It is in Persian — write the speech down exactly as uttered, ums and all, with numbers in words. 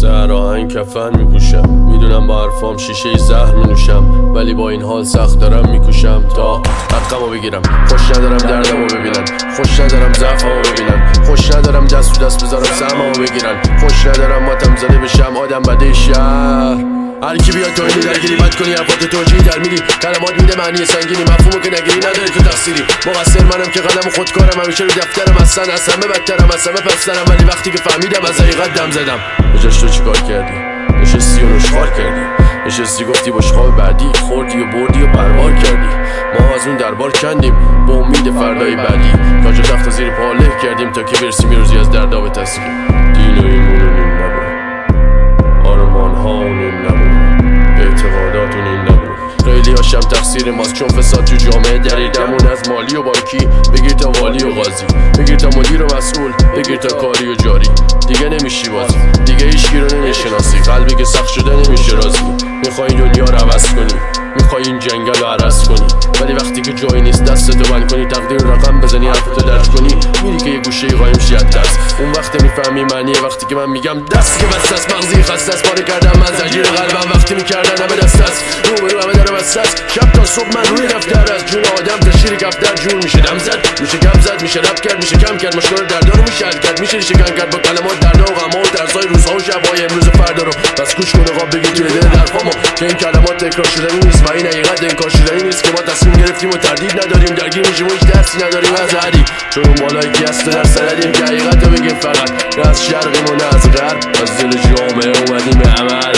زهر آهنگ کفن میپوشم، میدونم با حرفام شیشه زهر مینوشم، ولی با این حال سخت دارم میکوشم تا حقمو بگیرم. خوش ندارم دردمو ببینن، خوش ندارم ضعفمو ببینن، خوش ندارم دست تو دست بذارم سهممو بگیرن، خوش ندارم ماتم زده بشم آدم بده شهر. هر کی بیاد تو اینو درگیری بد کنی حرفات توجیهی در میری، کلمات میده معنی سنگینی، مفهومو که نگیری نداری تو تقصیری. مقصر منم که قلم خودکارم، همیشه رو دفترم، اصلا از همه بدترم، از همه پسترم، ولی وقتی که فهمیدم از حقیقت دم زدم. بجاش تو چیکار کردی؟ نشستی و نشخوار کردی، نشستی گفتی با خواب بعدی خوردی و بردی و پروار کردی. ما از اون دربار کندیم با امید فردای بعدی، تاج و تخت زیر پا له کردیم تا که برسیم یه روزی از دردا به تسلیم. دین و ایمونون این نبود، آرمان هاون این نبود، اعتقاداتون این نبود. خیلی هاشم تقصیر ماست چون فساد تو جامعه دریدمون، از مالی و بانکی بگیر تا والی و قاضی، بگیر تا مدیر و مسئول، بگیر تا کاری و جاری. دیگه نمیشی بازی، دیگه هیچکی رو نمیشناسی، قلبی که سخت شده نمیشه راضی. میخوای این دنیا رو عوض کنی، میخوای این جنگل رو عرض کنی، ولی وقتی که جایی نیست دستتو بند کنی، تقدیر رقم بزنی حرفتو درج کنی، میری که یه گوشه قایم شی از درس. اون وقت میفهمی معنیه وقتی که من میگم دست که بس است، مغزی خسته است، پاره کردم من زنجیر قلبم وقتی میکردن همه دست است، رو به رو همه داره بسته است. شب تا صبح من روی دفتر از جون آدم تا شیر کفتر جون میشه دم زد، میشه گم زد، میشه رب کرد، میشه کم کرد، مشکل دردا رو میشه حل کرد، میشه ریشه کن کرد با کلمات دردا و غم‌ها و درسای روزها و شب‌های امروز فردا رو. بس گوش کن قاب بگی توی دل حرفامو که این کلمات تکرار شدنی نیست و این حقیقت انکار شدنی نیست که ما تصمیم گرفتیم و تردید نداریم، درگیر میشیم و هیچ درسی نداریم از حدی، چون اون بالایی که هست در سردیم که حقیقت رو بگیم فقط، نه از شرقیم و نه از غرب، از دل جامعه اومدیم به عمل.